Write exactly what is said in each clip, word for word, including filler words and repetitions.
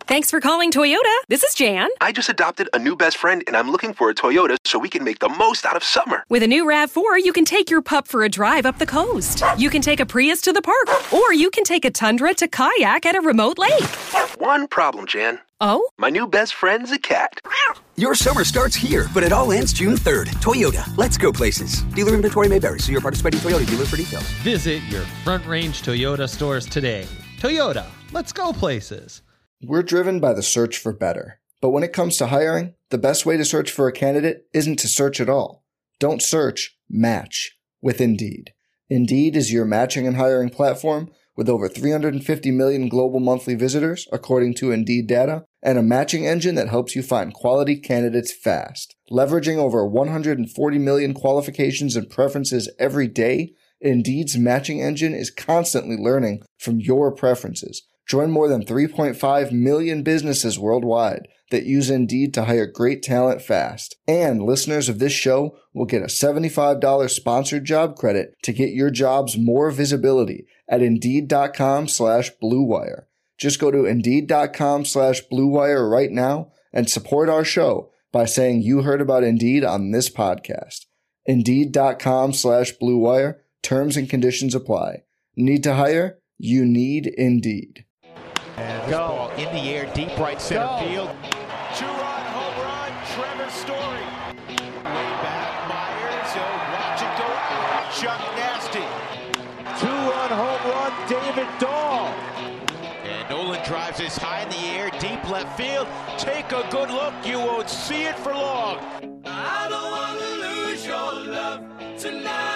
Thanks for calling Toyota. This is Jan. I just adopted a new best friend, and I'm looking for a Toyota so we can make the most out of summer. With a new RAV four, you can take your pup for a drive up the coast. You can take a Prius to the park, or you can take a Tundra to kayak at a remote lake. One problem, Jan. Oh? My new best friend's a cat. Your summer starts here, but it all ends June third. Toyota, let's go places. Dealer inventory may vary. See your participating Toyota dealer for details. Visit your Front Range Toyota stores today. Toyota, let's go places. We're driven by the search for better. But when it comes to hiring, the best way to search for a candidate isn't to search at all. Don't search, match with Indeed. Indeed is your matching and hiring platform with over three hundred fifty million global monthly visitors, according to Indeed data, and a matching engine that helps you find quality candidates fast. Leveraging over one hundred forty million qualifications and preferences every day, Indeed's matching engine is constantly learning from your preferences. Join more than three point five million businesses worldwide that use Indeed to hire great talent fast. And listeners of this show will get a seventy-five dollars sponsored job credit to get your jobs more visibility at Indeed.com slash Blue Wire. Just go to Indeed.com slash Blue Wire right now and support our show by saying you heard about Indeed on this podcast. Indeed.com slash Blue Wire. Terms and conditions apply. Need to hire? You need Indeed. And go ball in the air, deep right center go. Field. Two-run home run, Trevor Story. Way back, Myers. He'll watch it go out. Chuck Nasty. Two-run home run, David Dahl. And Nolan drives this high in the air, deep left field. Take a good look. You won't see it for long. I don't want to lose your love tonight.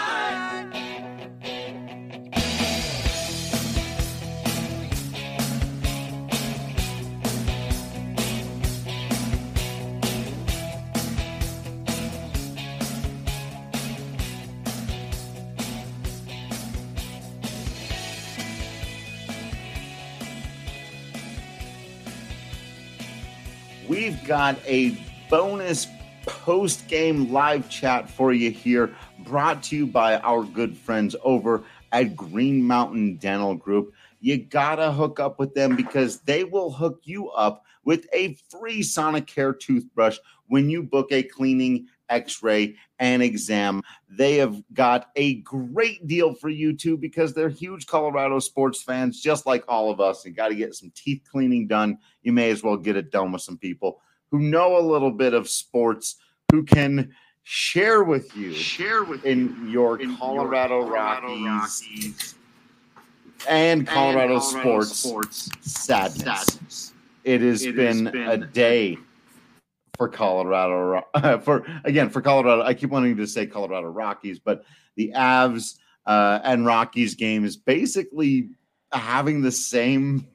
We've got a bonus post-game live chat for you here, brought to you by our good friends over at Green Mountain Dental Group. You gotta hook up with them because they will hook you up with a free Sonicare toothbrush when you book a cleaning, x-ray, and exam. They have got a great deal for you too because they're huge Colorado sports fans, just like all of us. You got to get some teeth cleaning done. You may as well get it done with some people who know a little bit of sports, who can share with you, share with in your in Colorado, your Colorado Rockies, Rockies and Colorado, and Colorado sports, sports sadness. sadness. It has it been, been a day for Colorado, uh, for again for Colorado. I keep wanting to say Colorado Rockies, but the Avs uh, and Rockies game is basically having the same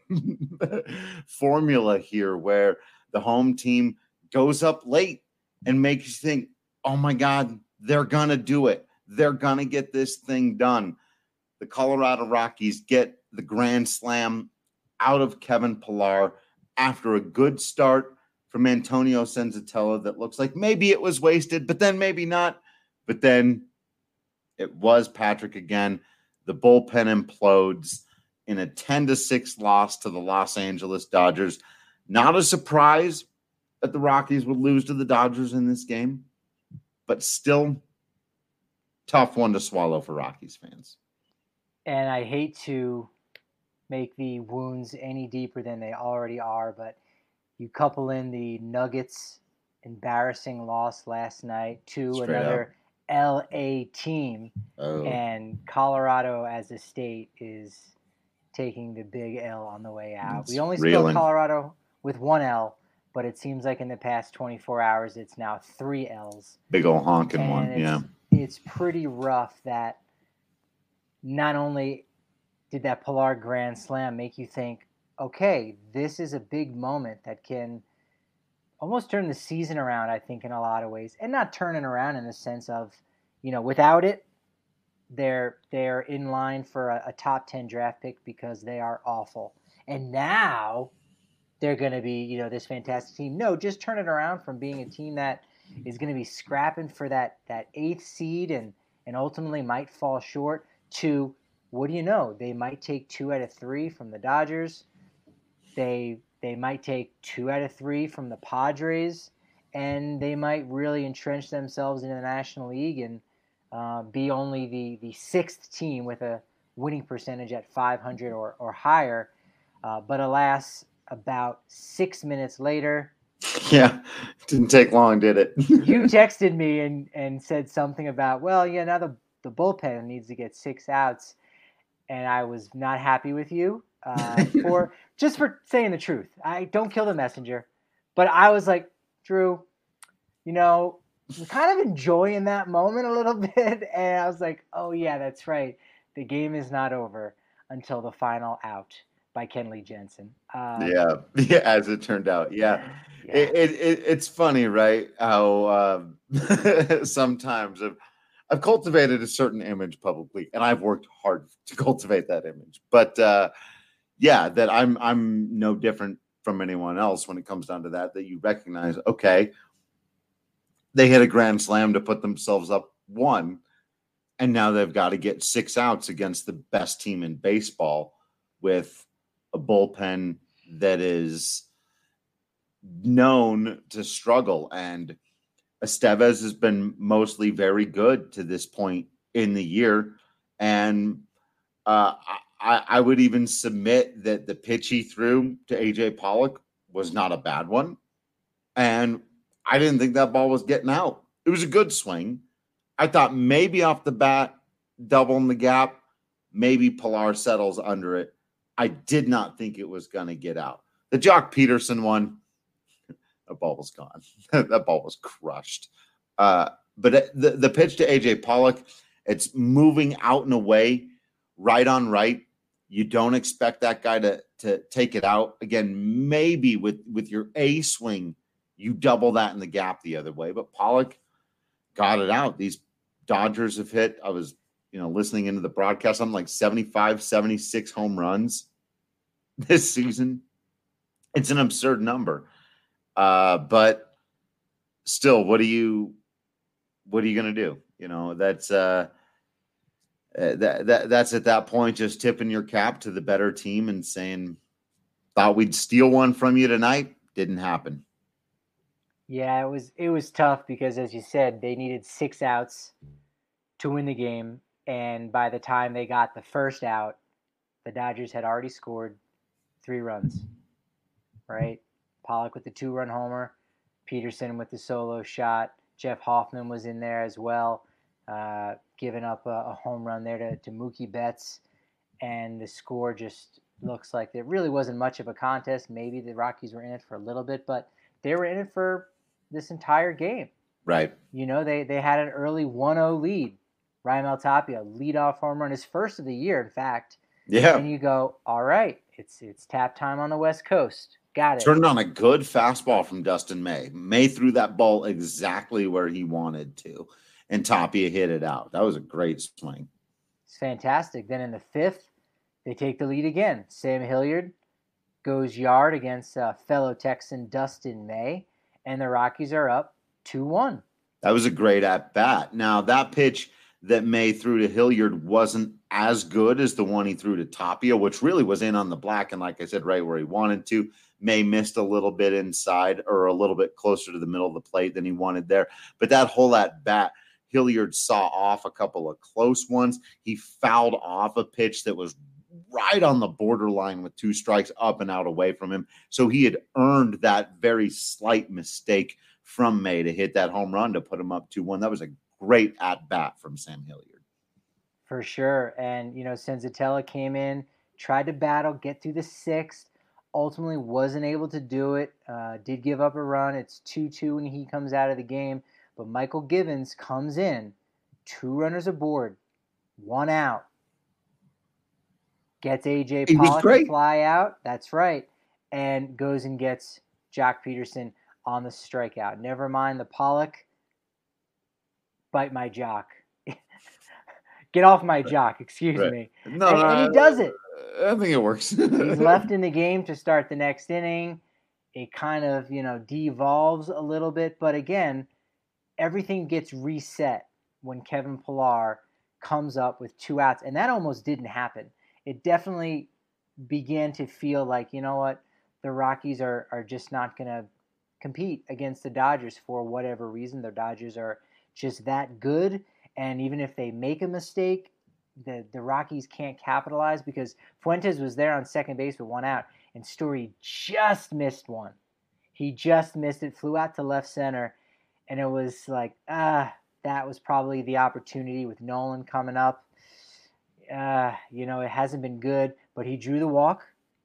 formula here, where the home team goes up late and makes you think, "Oh my God, they're gonna do it. They're gonna get this thing done." The Colorado Rockies get the grand slam out of Kevin Pillar after a good start from Antonio Senzatella that looks like maybe it was wasted, but then maybe not. But then it was Patrick again. The bullpen implodes in a ten to six loss to the Los Angeles Dodgers. Not a surprise that the Rockies would lose to the Dodgers in this game, but still tough one to swallow for Rockies fans. And I hate to make the wounds any deeper than they already are, but you couple in the Nuggets' embarrassing loss last night to Straight another up. L A team, Oh. and Colorado as a state is taking the big L on the way out. It's we only reeling. spelled Colorado with one L, but it seems like in the past twenty-four hours it's now three L's. Big old honking And one, it's, yeah. It's pretty rough that not only did that Pillar grand slam make you think, okay, this is a big moment that can almost turn the season around, I think, in a lot of ways. And not turning around in the sense of, you know, without it, they're they're in line for a, a top ten draft pick because they are awful. And now they're going to be, you know, this fantastic team. No, just turn it around from being a team that is going to be scrapping for that that eighth seed and, and ultimately might fall short to, what do you know, they might take two out of three from the Dodgers. They They might take two out of three from the Padres, and they might really entrench themselves into the National League and uh, be only the, the sixth team with a winning percentage at five hundred or, or higher. Uh, but alas, about six minutes later, yeah, didn't take long, did it? you texted me and, and said something about, well, yeah, now the, the bullpen needs to get six outs. And I was not happy with you uh, for just for saying the truth. I don't kill the messenger. But I was like, Drew, you know, I'm kind of enjoying that moment a little bit. And I was like, oh, yeah, that's right. The game is not over until the final out by Kenley Jensen. Um, yeah, yeah, as it turned out. Yeah. yeah. It, it, it, it's funny, right? How um, sometimes I've, I've cultivated a certain image publicly, and I've worked hard to cultivate that image. But uh, yeah, that I'm I'm no different from anyone else when it comes down to that, that you recognize, okay, they hit a grand slam to put themselves up one, and now they've got to get six outs against the best team in baseball with a bullpen that is known to struggle. And Estevez has been mostly very good to this point in the year. And uh, I, I would even submit that the pitch he threw to A J Pollock was not a bad one. And I didn't think that ball was getting out. It was a good swing. I thought maybe off the bat, doubling the gap, maybe Pilar settles under it. I did not think it was going to get out. The Jock Peterson one, that ball was gone. That ball was crushed. Uh, but the, the pitch to A J Pollock, it's moving out and away, right on right. You don't expect that guy to, to take it out. Again, maybe with, with your A swing, you double that in the gap the other way. But Pollock got it out. These Dodgers have hit, I was you know listening into the broadcast, I'm like seventy-five, seventy-six home runs this season. It's an absurd number. Uh, but still, what are you, what are you going to do? You know, that's, uh, that, that, that's at that point, just tipping your cap to the better team and saying, thought we'd steal one from you tonight. Didn't happen. Yeah, it was, it was tough because, as you said, they needed six outs to win the game. And by the time they got the first out, the Dodgers had already scored three runs, right? Pollock with the two-run homer, Peterson with the solo shot, Jeff Hoffman was in there as well, uh, giving up a, a home run there to, to Mookie Betts, and the score just looks like there really wasn't much of a contest. Maybe the Rockies were in it for a little bit, but they were in it for this entire game. Right. You know, they, they had an early one oh lead. Raimel Tapia, leadoff home run, his first of the year, in fact. Yeah. And you go, all right, it's it's tap time on the West Coast. Got it. Turned on a good fastball from Dustin May. May threw that ball exactly where he wanted to, and Tapia hit it out. That was a great swing. It's fantastic. Then in the fifth, they take the lead again. Sam Hilliard goes yard against uh, fellow Texan Dustin May, and the Rockies are up two one. That was a great at-bat. Now, that pitch that May threw to Hilliard wasn't as good as the one he threw to Tapia, which really was in on the black, and like I said, right where he wanted to. May missed a little bit inside or a little bit closer to the middle of the plate than he wanted there. But that whole at-bat, Hilliard saw off a couple of close ones. He fouled off a pitch that was right on the borderline with two strikes up and out away from him. So he had earned that very slight mistake from May to hit that home run to put him up two one. That was a great at-bat from Sam Hilliard. For sure. And, you know, Senzatella came in, tried to battle, get through the sixth, ultimately wasn't able to do it, uh, did give up a run. It's two two when he comes out of the game. But Michael Givens comes in, two runners aboard, one out. Gets A J Pollock to fly out. That's right. And goes and gets Jock Peterson on the strikeout. Never mind the Pollock. Bite my jock. Get off my jock, excuse right. me. No, and, no, and he does it. I think it works. He's left in the game to start the next inning. It kind of, you know, devolves a little bit. But again, everything gets reset when Kevin Pillar comes up with two outs. And that almost didn't happen. It definitely began to feel like, you know what, the Rockies are are just not going to compete against the Dodgers for whatever reason. The Dodgers are just that good, and even if they make a mistake, the the Rockies can't capitalize because Fuentes was there on second base with one out, and Story just missed one. He just missed it, flew out to left center, and it was like, ah, that was probably the opportunity with Nolan coming up. Uh, you know, it hasn't been good, but he drew the walk.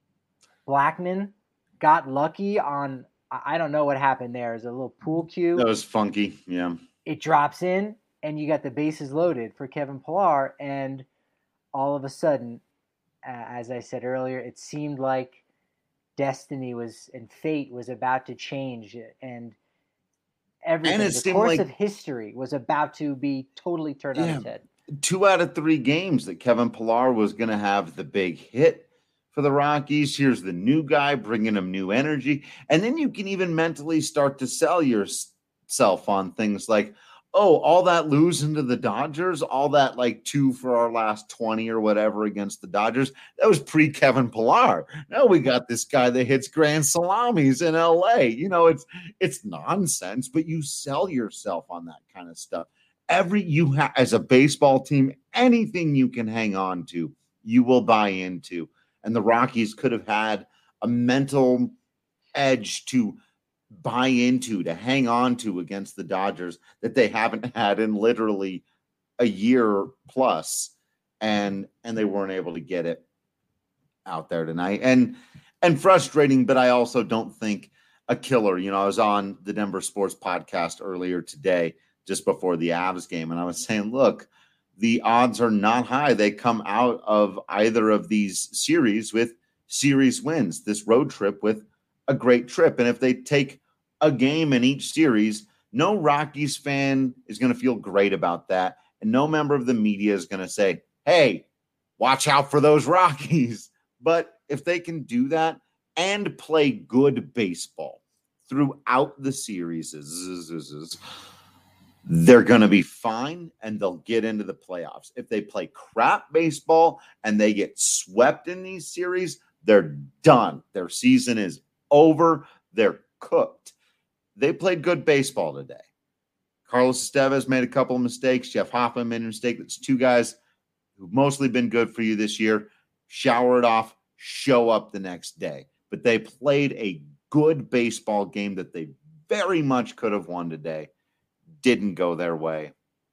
Blackman got lucky on, I don't know what happened there. There's a little pool cue. That was funky, yeah. It drops in, and you got the bases loaded for Kevin Pillar, and all of a sudden, uh, as I said earlier, it seemed like destiny was and fate was about to change, and everything, and the course like, of history was about to be totally turned yeah, on its head. Two out of three games that Kevin Pillar was going to have the big hit for the Rockies. Here's the new guy bringing him new energy. And then you can even mentally start to sell yourself on things like, oh, all that losing to the Dodgers, all that like two for our last twenty or whatever against the Dodgers, that was pre-Kevin Pillar. Now we got this guy that hits grand salamis in L A. You know, it's it's nonsense, but you sell yourself on that kind of stuff. Every you have as a baseball team, anything you can hang on to, you will buy into. And the Rockies could have had a mental edge to buy into, to hang on to against the Dodgers that they haven't had in literally a year plus, and and they weren't able to get it out there tonight. And and frustrating, but I also don't think a killer. You know, I was on the Denver Sports Podcast earlier today, just before the Avs game, and I was saying, look, the odds are not high. They come out of either of these series with series wins, this road trip with a great trip. And if they take a game in each series, no Rockies fan is going to feel great about that. And no member of the media is going to say, hey, watch out for those Rockies. But if they can do that and play good baseball throughout the series, they're going to be fine and they'll get into the playoffs. If they play crap baseball and they get swept in these series, they're done. Their season is over. They're cooked. They played good baseball today. Carlos Estevez made a couple of mistakes. Jeff Hoffman made a mistake. That's two guys who've mostly been good for you this year. Shower it off, show up the next day. But they played a good baseball game that they very much could have won today. Didn't go their way.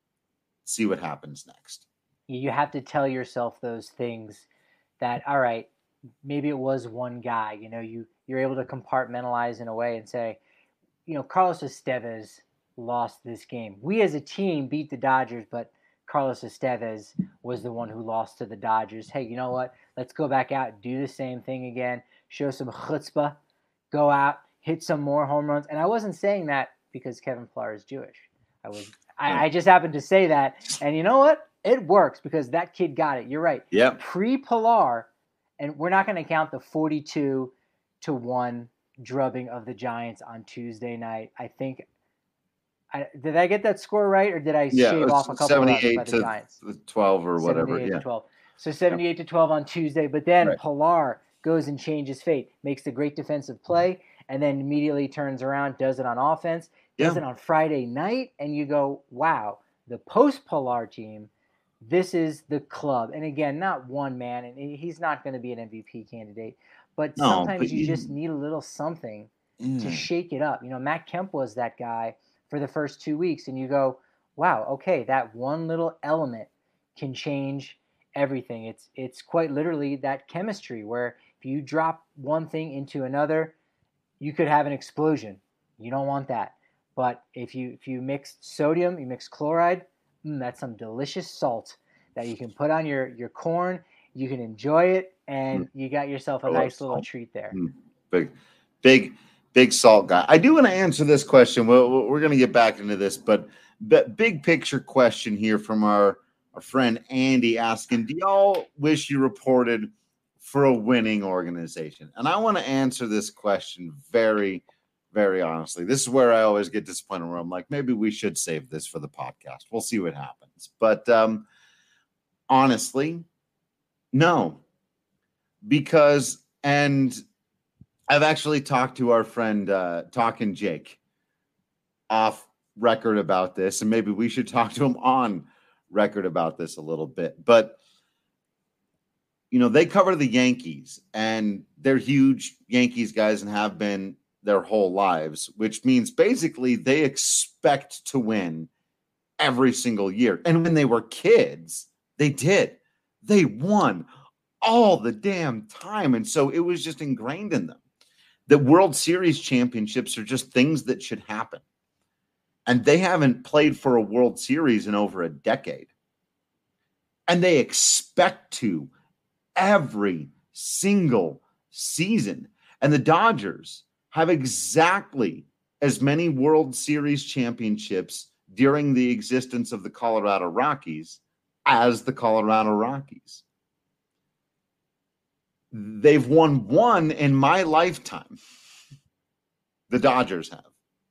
See what happens next. You have to tell yourself those things that, all right, maybe it was one guy. You know, you, you're able to compartmentalize in a way and say, you know, Carlos Estevez lost this game. We as a team beat the Dodgers, but Carlos Estevez was the one who lost to the Dodgers. Hey, you know what? Let's go back out and do the same thing again. Show some chutzpah. Go out, hit some more home runs. And I wasn't saying that because Kevin Pillar is Jewish. I was. I, I just happened to say that. And you know what? It works because that kid got it. You're right. Yeah. Pre-Pillar, and we're not going to count the forty-two to one drubbing of the Giants on Tuesday night. I think I, did I get that score right, or did I yeah, shave off a couple of runs by the Giants? twelve or whatever. Yeah. To twelve. So seventy-eight to twelve on Tuesday, but then right. Pillar goes and changes fate, makes the great defensive play, and then immediately turns around, does it on offense, does yeah. it on Friday night, and you go, wow, the post-Pillar team, this is the club. And again, not one man, and he's not going to be an M V P candidate, but no, sometimes but you, you just need a little something mm. to shake it up. You know, Matt Kemp was that guy for the first two weeks, and you go, wow, okay, that one little element can change everything. It's it's quite literally that chemistry where if you drop one thing into another, you could have an explosion. You don't want that. But if you if you mix sodium, you mix chloride, mm, that's some delicious salt that you can put on your, your corn. You can enjoy it, and mm. you got yourself a I nice little treat there. Mm. Big, big, big salt guy. I do want to answer this question. We're, we're going to get back into this, but, but big picture question here from our, our friend Andy asking, do y'all wish you reported for a winning organization? And I want to answer this question very, very honestly. This is where I always get disappointed where I'm like, maybe we should save this for the podcast. We'll see what happens. But um, honestly, no. Because, and I've actually talked to our friend uh, Talkin' Jake off record about this, and maybe we should talk to him on record about this a little bit. But, you know, they cover the Yankees, and they're huge Yankees guys and have been their whole lives, which means basically they expect to win every single year. And when they were kids, they did. They won all the damn time. And so it was just ingrained in them. The World Series championships are just things that should happen. And they haven't played for a World Series in over a decade. And they expect to every single season. And the Dodgers have exactly as many World Series championships during the existence of the Colorado Rockies as the Colorado Rockies. They've won one in my lifetime. The Dodgers have.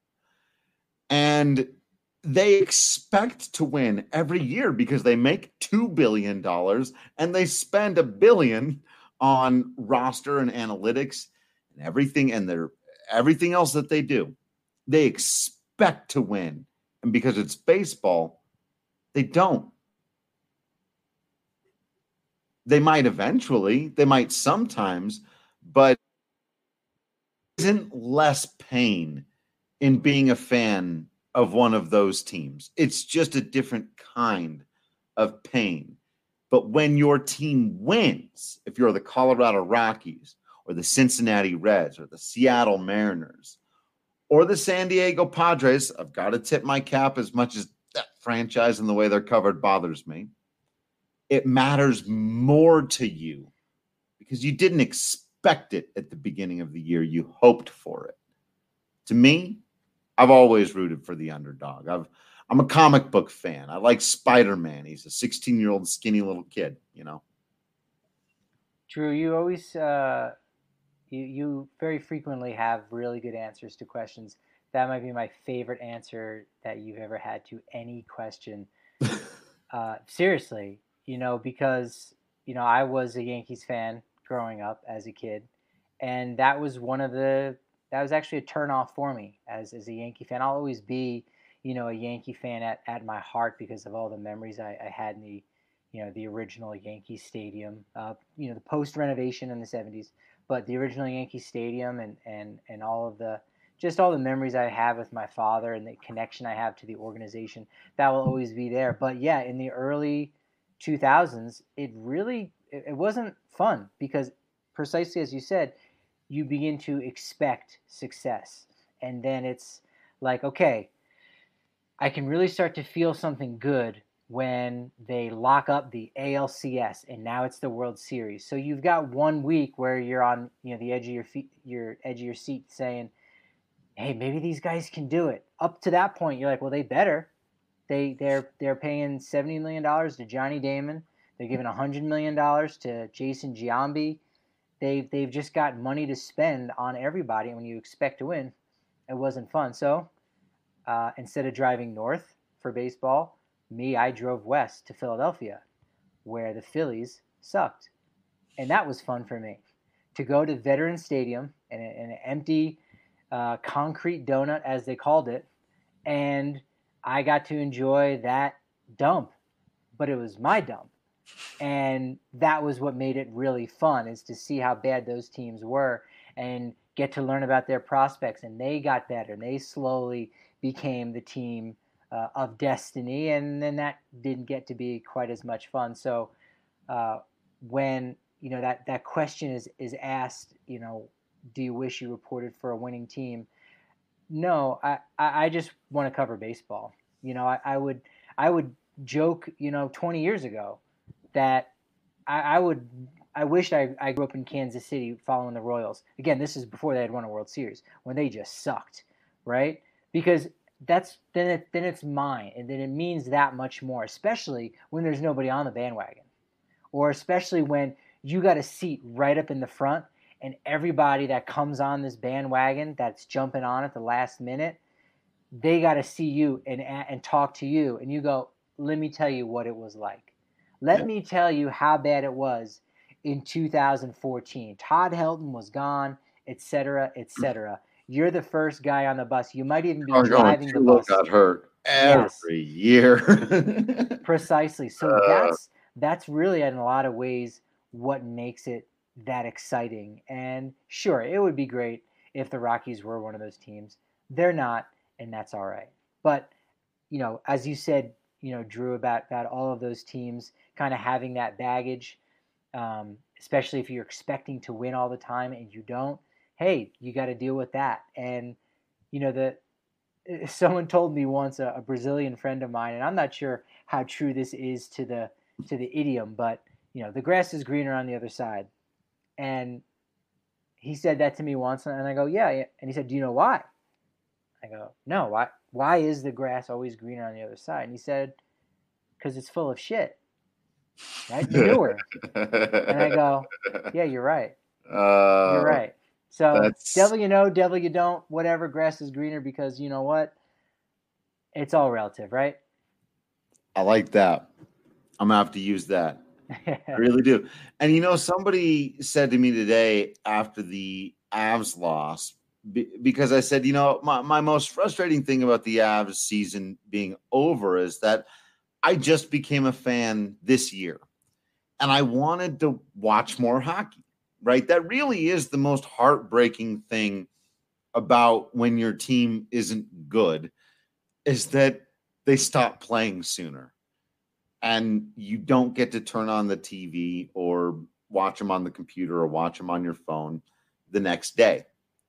And they expect to win every year because they make two billion dollars and they spend a billion on roster and analytics and everything and their everything else that they do. They expect to win. And because it's baseball, they don't. They might eventually, they might sometimes, but isn't less pain in being a fan of one of those teams. It's just a different kind of pain. But when your team wins, if you're the Colorado Rockies or the Cincinnati Reds or the Seattle Mariners or the San Diego Padres, I've got to tip my cap as much as that franchise and the way they're covered bothers me. It matters more to you because you didn't expect it at the beginning of the year. You hoped for it. To me, I've always rooted for the underdog. I've, I'm a comic book fan. I like Spider-Man. He's a sixteen-year-old skinny little kid, you know. Drew, you always, uh, you, you very frequently have really good answers to questions. That might be my favorite answer that you've ever had to any question. uh, seriously. You know, because, you know, I was a Yankees fan growing up as a kid. And that was one of the, that was actually a turnoff for me as, as a Yankee fan. I'll always be, you know, a Yankee fan at, at my heart because of all the memories I, I had in the, you know, the original Yankee Stadium, uh, you know, the post-renovation in the seventies, but the original Yankee Stadium and, and, and all of the, just all the memories I have with my father and the connection I have to the organization, that will always be there. But yeah, in the early two thousands, it really, it wasn't fun because precisely as you said, you begin to expect success. And then it's like, okay, I can really start to feel something good when they lock up the A L C S and now it's the World Series. So you've got one week where you're on, you know, the edge of your feet, your edge of your seat saying, hey, maybe these guys can do it. Up to that point, you're like, well, they better. They they're they're paying seventy million dollars to Johnny Damon. They're giving a hundred million dollars to Jason Giambi. They've they've just got money to spend on everybody. And when you expect to win, it wasn't fun. So uh, instead of driving north for baseball, me I drove west to Philadelphia, where the Phillies sucked, and that was fun for me to go to Veterans Stadium in, a, in an empty uh, concrete donut as they called it, and I got to enjoy that dump, but it was my dump. And that was what made it really fun, is to see how bad those teams were and get to learn about their prospects. And they got better. And they slowly became the team uh, of destiny. And then that didn't get to be quite as much fun. So uh, when, you know, that, that question is, is asked, you know, do you wish you reported for a winning team? No, I, I just want to cover baseball. You know, I, I would I would joke, you know, twenty years ago that I, I would I wished I, I grew up in Kansas City following the Royals. Again, this is before they had won a World Series, when they just sucked, right? Because that's then it then it's mine, and then it means that much more, especially when there's nobody on the bandwagon, or especially when you got a seat right up in the front. And everybody that comes on this bandwagon that's jumping on at the last minute, they got to see you and and talk to you. And you go, let me tell you what it was like. Let yeah. me tell you how bad it was in two thousand fourteen. Todd Helton was gone. et cetera, et cetera. You're the first guy on the bus. You might even be Are going driving the Tulo bus. got hurt every Yes. year. Precisely. So Uh, that's that's really in a lot of ways what makes it that exciting. And sure, it would be great if the Rockies were one of those teams. They're not, and that's all right. But, you know, as you said, you know, Drew, about, about all of those teams kind of having that baggage, um, especially if you're expecting to win all the time and you don't, hey, you got to deal with that. And, you know, the someone told me once, a, a Brazilian friend of mine, and I'm not sure how true this is to the to the idiom, but, you know, the grass is greener on the other side. And he said that to me once, and I go, yeah. And he said, do you know why? I go, no, why Why is the grass always greener on the other side? And he said, because it's full of shit, right? Manure. And I go, yeah, you're right. Uh, you're right. So that's- devil you know, devil you don't, whatever, grass is greener, because you know what? It's all relative, right? I like that. I'm going to have to use that. I really do. And, you know, somebody said to me today after the Avs loss, be- because I said, you know, my, my most frustrating thing about the Avs season being over is that I just became a fan this year. And I wanted to watch more hockey, right? That really is the most heartbreaking thing about when your team isn't good, is that they stop playing sooner. And you don't get to turn on the T V or watch them on the computer or watch them on your phone the next day.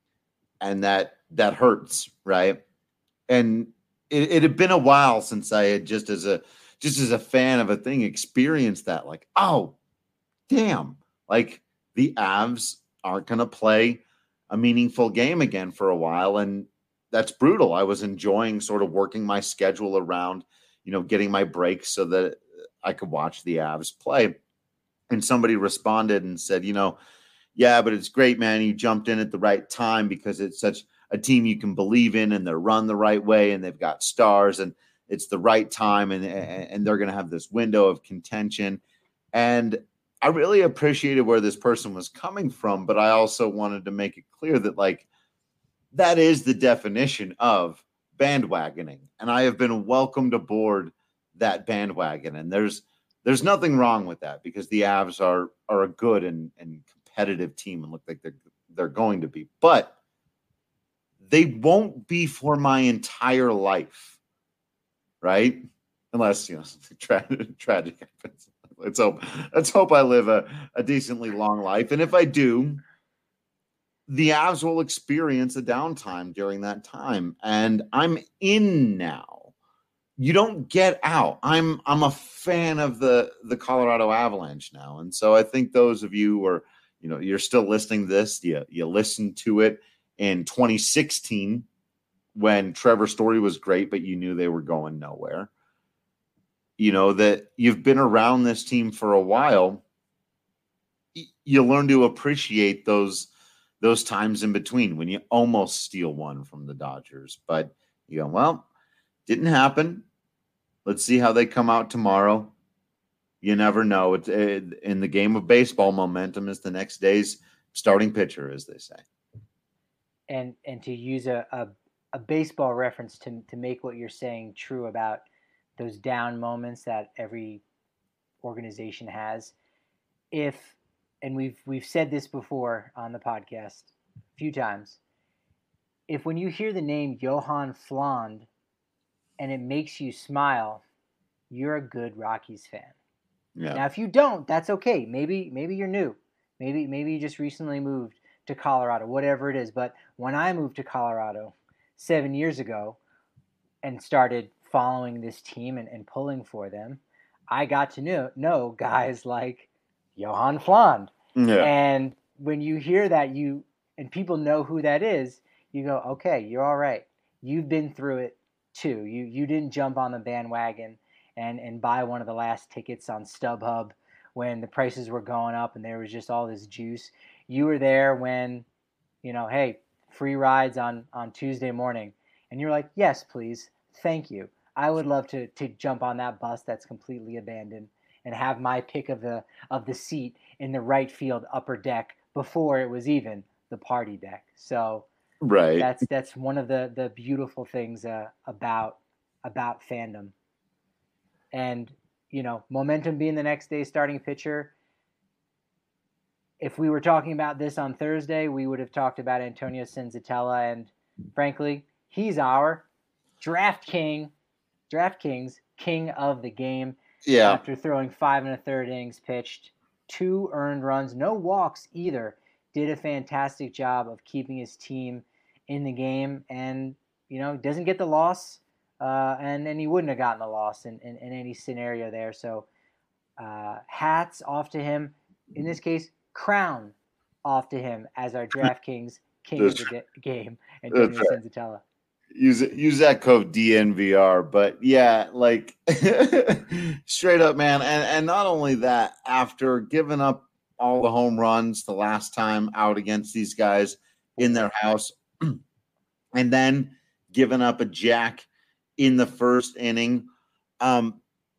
And that that hurts, right? And it, it had been a while since I had just as a just as a fan of a thing experienced that. Like, oh, damn, like the Avs aren't going to play a meaningful game again for a while. And that's brutal. I was enjoying sort of working my schedule around, you know, getting my breaks so that I could watch the Avs play. And somebody responded and said, you know, yeah, but it's great, man. You jumped in at the right time because it's such a team you can believe in and they're run the right way and they've got stars and it's the right time and, and they're going to have this window of contention. And I really appreciated where this person was coming from, but I also wanted to make it clear that, like, that is the definition of bandwagoning. And I have been welcomed aboard that bandwagon. And there's there's nothing wrong with that because the Avs are are a good and, and competitive team and look like they're they're going to be. But they won't be for my entire life, right? Unless, you know, something tra- tragic happens. Let's hope, let's hope I live a, a decently long life. And if I do, the Avs will experience a downtime during that time. And I'm in now. You don't get out. I'm I'm a fan of the, the Colorado Avalanche now. And so I think those of you who are, you know, you're still listening to this, you, you listened to it in twenty sixteen when Trevor Story was great, but you knew they were going nowhere. You know, that you've been around this team for a while, you learn to appreciate those those times in between when you almost steal one from the Dodgers. But you go, well, didn't happen. Let's see how they come out tomorrow. You never know. It's it, in the game of baseball, momentum is the next day's starting pitcher, as they say. And and to use a, a, a baseball reference to to make what you're saying true about those down moments that every organization has. If, and we've we've said this before on the podcast a few times, if when you hear the name Johan Fland and it makes you smile, you're a good Rockies fan. Yeah. Now, if you don't, that's okay. Maybe maybe you're new. Maybe maybe you just recently moved to Colorado, whatever it is. But when I moved to Colorado seven years ago and started following this team and, and pulling for them, I got to know, know guys like Johan Fland. Yeah. And when you hear that, you and people know who that is, you go, okay, you're all right. You've been through it too. You you didn't jump on the bandwagon and, and buy one of the last tickets on StubHub when the prices were going up and there was just all this juice. You were there when, you know, hey, free rides on, on Tuesday morning. And you're like, yes, please. Thank you. I would love to to jump on that bus that's completely abandoned and have my pick of the of the seat in the right field upper deck before it was even the party deck. So right. That's that's one of the the beautiful things uh, about about fandom. And you know, momentum being the next day starting pitcher. If we were talking about this on Thursday, we would have talked about Antonio Senzatella, and frankly, he's our draft king, DraftKings king of the game. Yeah. After throwing five and a third innings pitched, two earned runs, no walks either, did a fantastic job of keeping his team in the game, and you know, doesn't get the loss, uh, and and he wouldn't have gotten the loss in, in, in any scenario there. So, uh, hats off to him. In this case, crown off to him as our DraftKings king of the de- game, Antonio Senzatella. Use use that code D N V R, but yeah, like straight up, man. And and not only that, after giving up all the home runs the last time out against these guys in their house, and then giving up a jack in the first inning, um,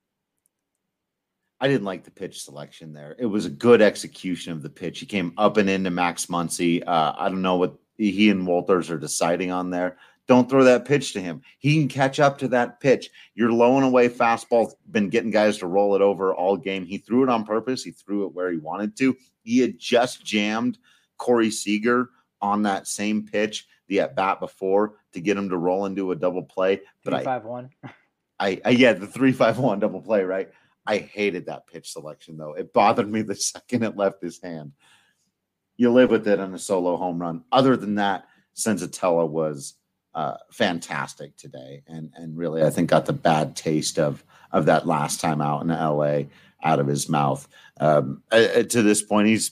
I didn't like the pitch selection there. It was a good execution of the pitch. He came up and into Max Muncy. Uh, I don't know what he and Walters are deciding on there. Don't throw that pitch to him. He can catch up to that pitch. Your low and away fastball been getting guys to roll it over all game. He threw it on purpose. He threw it where he wanted to. He had just jammed Corey Seager on that same pitch, the at bat before, to get him to roll into a double play. But three five one. I, I yeah, the three five one double play, right? I hated that pitch selection though. It bothered me the second it left his hand. You live with it on a solo home run. Other than that, Senzatella was Uh, fantastic today, and and really I think got the bad taste of of that last time out in L A out of his mouth. Um, uh, to this point, he's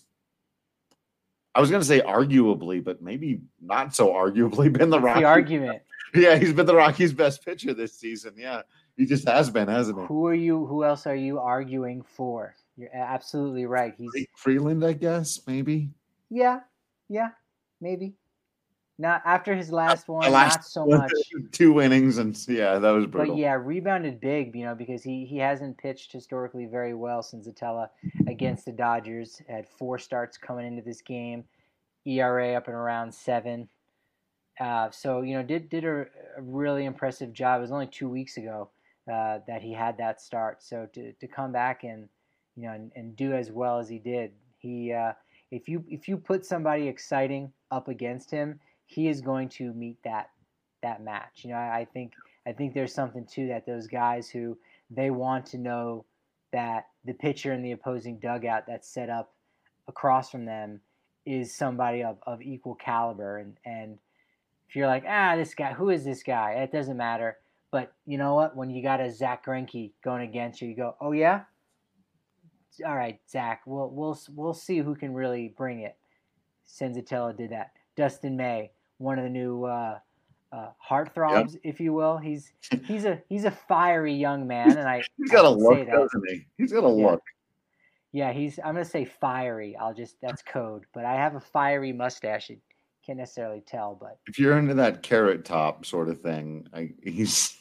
I was going to say arguably, but maybe not so arguably been the Rockies. The argument. Yeah, he's been the Rockies' best pitcher this season. Yeah, he just has been, hasn't he? Who are you? Who else are you arguing for? You're absolutely right. He's Freeland, I guess, maybe. Yeah, yeah, maybe. Not after his last one, last not so much. Two innings, and yeah, that was brutal. But yeah, rebounded big, you know, because he, he hasn't pitched historically very well since Senzatella against the Dodgers. Had four starts coming into this game, E R A up and around seven. Uh, so you know, did did a, a really impressive job. It was only two weeks ago uh, that he had that start. So to to come back and you know and, and do as well as he did, he uh, if you if you put somebody exciting up against him, he is going to meet that that match. You know, I, I think I think there's something to that. Those guys who they want to know that the pitcher in the opposing dugout that's set up across from them is somebody of, of equal caliber. And, and if you're like, ah, this guy, who is this guy? It doesn't matter. But you know what? When you got a Zach Greinke going against you, you go, oh yeah, all right, Zach. We'll we'll we'll see who can really bring it. Senzatella did that. Dustin May, one of the new uh, uh, heartthrobs, yep. if you will. He's he's a he's a fiery young man, and I he's got I a look, doesn't he? He's got a yeah. look. Yeah, he's. I'm gonna say fiery. I'll just that's code, but I have a fiery mustache. You can't necessarily tell, but if you're into that carrot top sort of thing, I, he's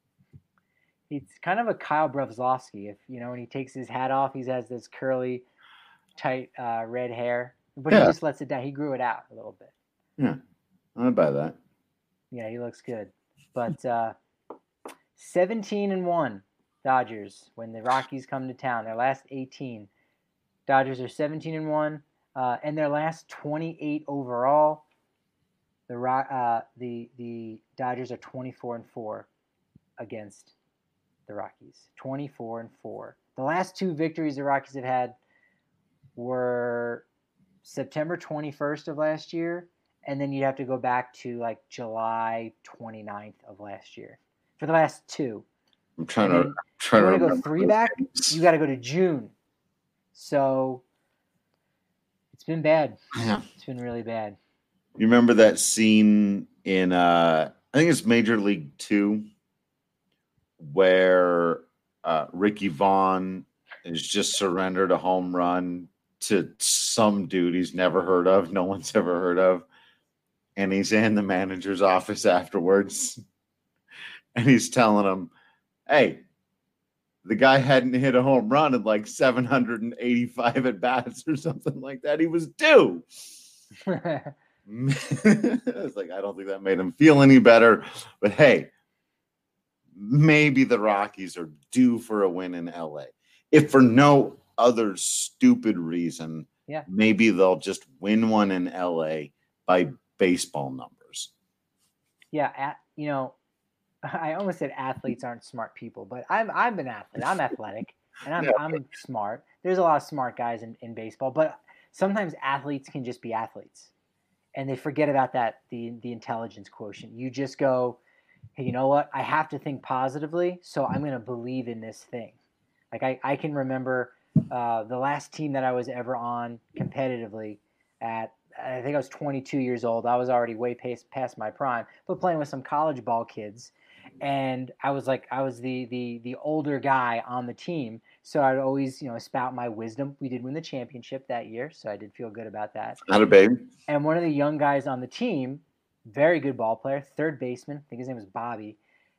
he's kind of a Kyle Broflovsky. If you know when he takes his hat off, he has this curly, tight uh, red hair, but yeah. he just lets it down. He grew it out a little bit. Yeah, I buy that. Yeah, he looks good. But uh, seventeen and one Dodgers when the Rockies come to town. Their last eighteen. Dodgers are seventeen and one, uh, and their last twenty-eight overall. The uh, the the Dodgers are twenty-four and four against the Rockies. twenty-four and four. The last two victories the Rockies have had were September twenty-first of last year. And then you have to go back to like July twenty-ninth of last year for the last two. I'm trying to I'm trying you to want to go three back. You got to go to June. So it's been bad. Yeah. It's been really bad. You remember that scene in uh, I think it's Major League Two, where uh, Ricky Vaughn is just surrendered a home run to some dude he's never heard of, no one's ever heard of. And he's in the manager's office afterwards, and he's telling him, hey, the guy hadn't hit a home run in like seven hundred eighty-five at-bats or something like that. He was due. It's like, I don't think that made him feel any better. But hey, maybe the Rockies are due for a win in L A. If for no other stupid reason, yeah, maybe they'll just win one in L A by baseball numbers. Yeah, at, you know, I almost said athletes aren't smart people, but I'm I'm an athlete. I'm athletic, and I'm yeah. I'm smart. There's a lot of smart guys in, in baseball, but sometimes athletes can just be athletes, and they forget about that the the intelligence quotient. You just go, hey, you know what? I have to think positively, so I'm going to believe in this thing. Like I, I can remember uh, the last team that I was ever on competitively at, I think I was twenty-two years old. I was already way past, past my prime, but playing with some college ball kids. And I was like, I was the, the, the older guy on the team. So I'd always, you know, spout my wisdom. We did win the championship that year, so I did feel good about that. Not a baby. And one of the young guys on the team, very good ball player, third baseman, I think his name was Bobby.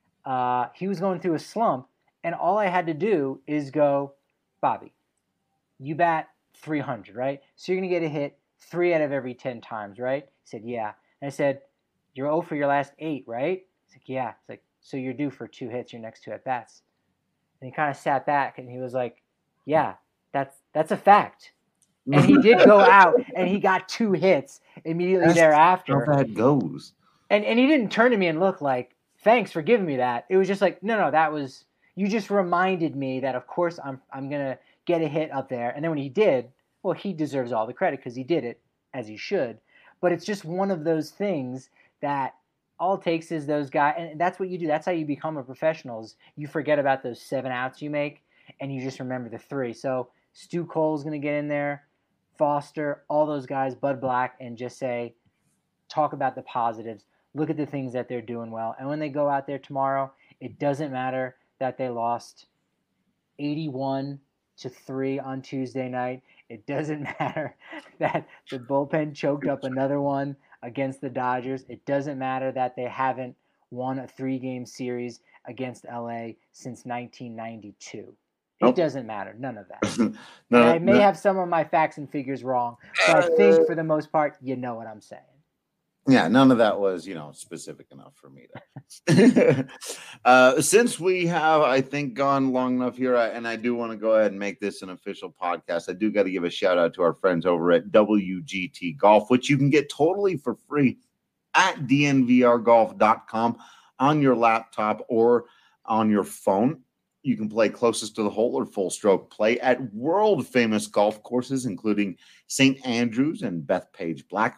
Uh, he was going through a slump, and all I had to do is go, Bobby, you bat three hundred, right? So you're going to get a hit three out of every ten times, right? He said, yeah. And I said, you're oh for your last eight, right? He's like, yeah. It's like, so you're due for two hits your next two at-bats. And he kind of sat back, and he was like, yeah, that's that's a fact. And he did go out, and he got two hits immediately that's thereafter. How that goes. And and he didn't turn to me and look like, thanks for giving me that. It was just like, no, no, that was, you just reminded me that, of course, I'm I'm going to get a hit up there. And then when he did, well, he deserves all the credit because he did it as he should. But it's just one of those things that all it takes is those guys. And that's what you do. That's how you become a professional is you forget about those seven outs you make, and you just remember the three. So Stu Cole's going to get in there, Foster, all those guys, Bud Black, and just say, talk about the positives. Look at the things that they're doing well. And when they go out there tomorrow, it doesn't matter that they lost eighty-one to three on Tuesday night. It doesn't matter that the bullpen choked up another one against the Dodgers. It doesn't matter that they haven't won a three-game series against L A since nineteen ninety-two. It nope. doesn't matter. None of that. no, I may no. have some of my facts and figures wrong, but I think for the most part, you know what I'm saying. Yeah, none of that was, you know, specific enough for me. To... uh, since we have, I think, gone long enough here, and I do want to go ahead and make this an official podcast, I do got to give a shout out to our friends over at W G T Golf, which you can get totally for free at D N V R golf dot com on your laptop or on your phone. You can play closest to the hole or full stroke play at world famous golf courses, including Saint Andrews and Bethpage Black.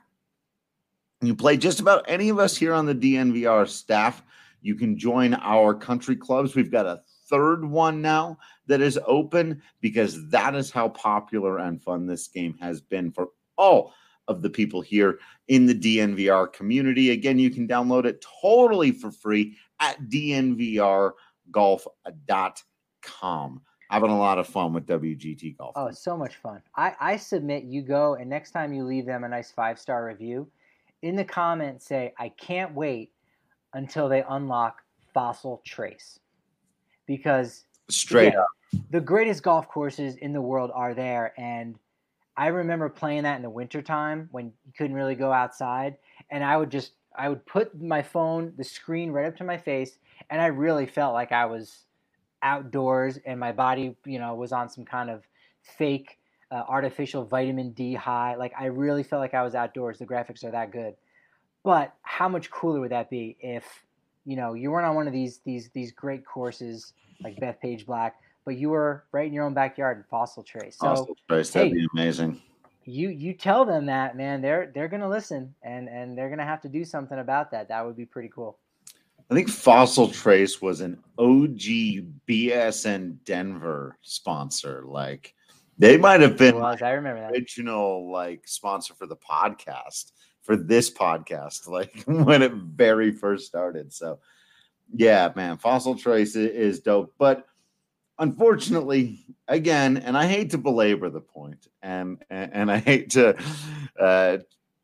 You play just about any of us here on the D N V R staff. You can join our country clubs. We've got a third one now that is open because that is how popular and fun this game has been for all of the people here in the D N V R community. Again, you can download it totally for free at D N V R golf dot com. Having a lot of fun with W G T Golf. Oh, so much fun. I, I submit you go, and next time you leave them a nice five-star review, in the comments say, I can't wait until they unlock Fossil Trace. Because straight again, up, the greatest golf courses in the world are there. And I remember playing that in the wintertime when you couldn't really go outside. And I would just, I would put my phone, the screen right up to my face. And I really felt like I was outdoors and my body, you know, was on some kind of fake Uh, artificial vitamin D high. Like I really felt like I was outdoors. The graphics are that good. But how much cooler would that be if, you know, you weren't on one of these these these great courses like Bethpage Black, but you were right in your own backyard in Fossil Trace. So Fossil Trace, that'd hey, be amazing. You you tell them that, man, they're they're gonna listen and and they're gonna have to do something about that. That would be pretty cool. I think Fossil Trace was an O G B S N Denver sponsor. Like they might have been was, I remember that. original like sponsor for the podcast, for this podcast, like when it very first started. So yeah, man, Fossil Trace is dope. But unfortunately, again, and I hate to belabor the point, and and, and I hate to uh,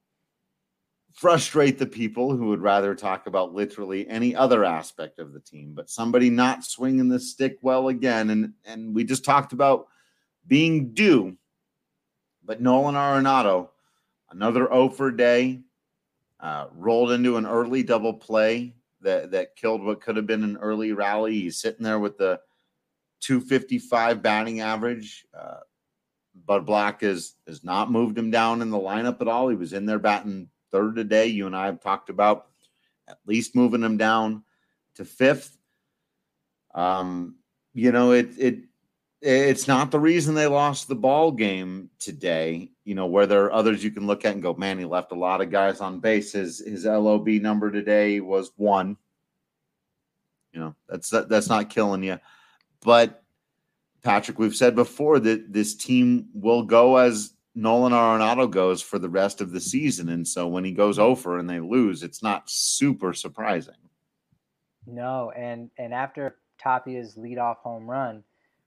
frustrate the people who would rather talk about literally any other aspect of the team, but somebody not swinging the stick well again. And, and we just talked about being due, but Nolan Arenado, another oh for day, uh, rolled into an early double play that, that killed what could have been an early rally. He's sitting there with the two fifty-five batting average. Uh, Bud Black has, has not moved him down in the lineup at all. He was in there batting third today. You and I have talked about at least moving him down to fifth. Um, you know, it it it's not the reason they lost the ball game today. You know, where there are others you can look at and go, man, he left a lot of guys on base. His his L O B number today was one. You know, that's that, that's not killing you. But Patrick, we've said before that this team will go as Nolan Arenado goes for the rest of the season. And so when he goes over and they lose, it's not super surprising. No, and and after Tapia's leadoff home run,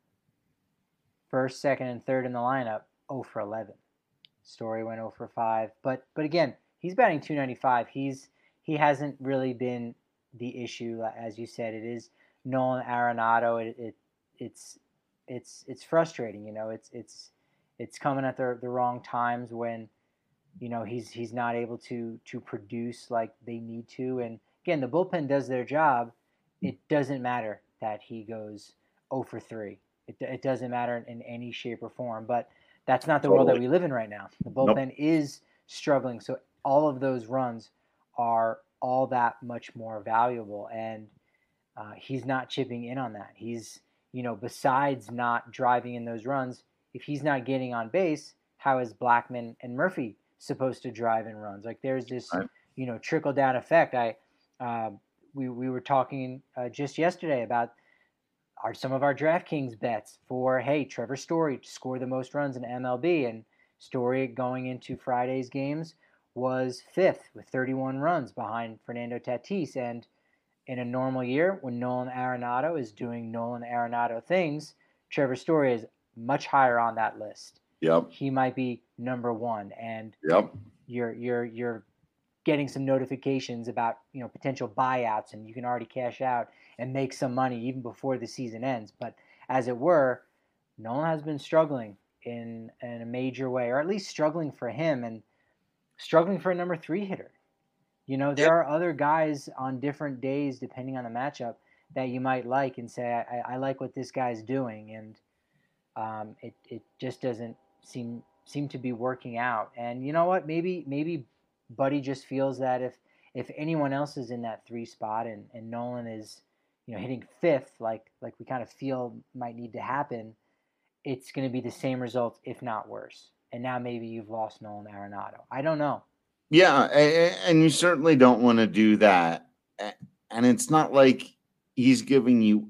first, second, and third in the lineup, oh for eleven. Story went oh for five. But but again, he's batting two ninety-five. He's he hasn't really been the issue, as you said. It is Nolan Arenado. It, it it's it's it's frustrating, you know. It's it's it's coming at the the wrong times when, you know, he's he's not able to to produce like they need to. And again, the bullpen does their job. It doesn't matter that he goes oh for three. It, it doesn't matter in any shape or form. But that's not the totally. world that we live in right now. The bullpen nope. is struggling. So all of those runs are all that much more valuable. And uh, he's not chipping in on that. He's, you know, besides not driving in those runs, if he's not getting on base, how is Blackmon and Murphy supposed to drive in runs? Like there's this, right. you know, trickle down effect. I, uh, we we were talking uh, just yesterday about our some of our DraftKings bets for, hey, Trevor Story to score the most runs in M L B, and Story going into Friday's games was fifth with thirty-one runs behind Fernando Tatis. And in a normal year, when Nolan Arenado is doing Nolan Arenado things, Trevor Story is much higher on that list. Yep. He might be number one, and yep. you're you're you're getting some notifications about, you know, potential buyouts, and you can already cash out and make some money even before the season ends. But as it were, Nolan has been struggling in in a major way, or at least struggling for him and struggling for a number three hitter. You know, there yep. are other guys on different days, depending on the matchup, that you might like and say, I, I like what this guy's doing. And um, it, it just doesn't seem seem to be working out. And you know what? Maybe maybe Buddy just feels that if if anyone else is in that three spot and, and Nolan is, you know, hitting fifth, like like we kind of feel might need to happen, it's going to be the same results, if not worse. And now maybe you've lost Nolan Arenado. I don't know. Yeah, and you certainly don't want to do that. And it's not like he's giving you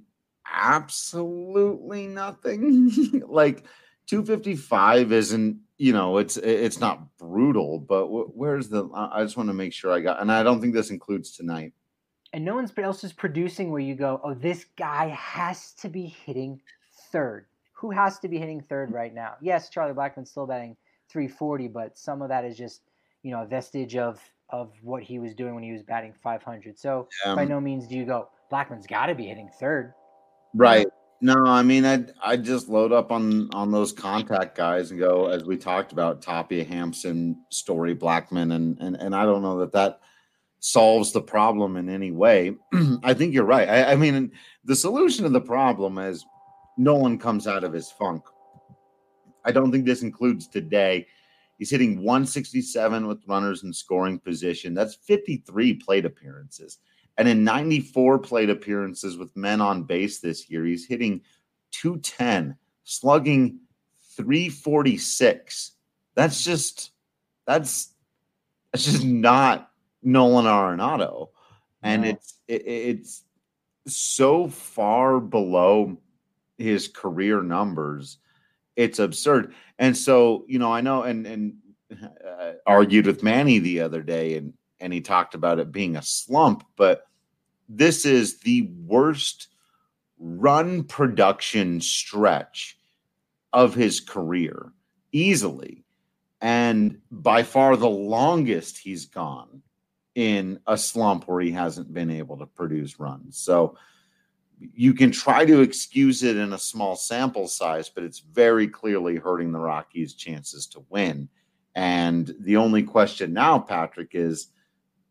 absolutely nothing. Like two fifty-five isn't, you know, it's it's not brutal, but where's the, I just want to make sure I got, and I don't think this includes tonight. And no one else is producing where you go, oh, this guy has to be hitting third. Who has to be hitting third right now? Yes, Charlie Blackmon's still batting three forty, but some of that is just, you know, a vestige of of what he was doing when he was batting five hundred. So um, by no means do you go, Blackmon's got to be hitting third. Right. No, I mean, I I just load up on on those contact guys and go, as we talked about, Tapia, Hampson, Story, Blackmon, and and and I don't know that that solves the problem in any way. I think you're right. I, I mean, the solution to the problem is Nolan comes out of his funk. I don't think this includes today. He's hitting one sixty-seven with runners in scoring position. That's fifty-three plate appearances. And in ninety-four plate appearances with men on base this year, he's hitting two ten, slugging three forty-six. That's just that's that's just not Nolan Arenado. And no. it's it, it's so far below his career numbers. It's absurd. And so, you know, I know and and uh, argued with Manny the other day, and and he talked about it being a slump, but this is the worst run production stretch of his career, easily. And by far the longest he's gone in a slump where he hasn't been able to produce runs. So you can try to excuse it in a small sample size, but it's very clearly hurting the Rockies' chances to win. And the only question now, Patrick, is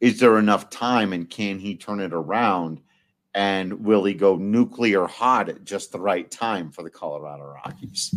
is there enough time and can he turn it around? And will he go nuclear hot at just the right time for the Colorado Rockies?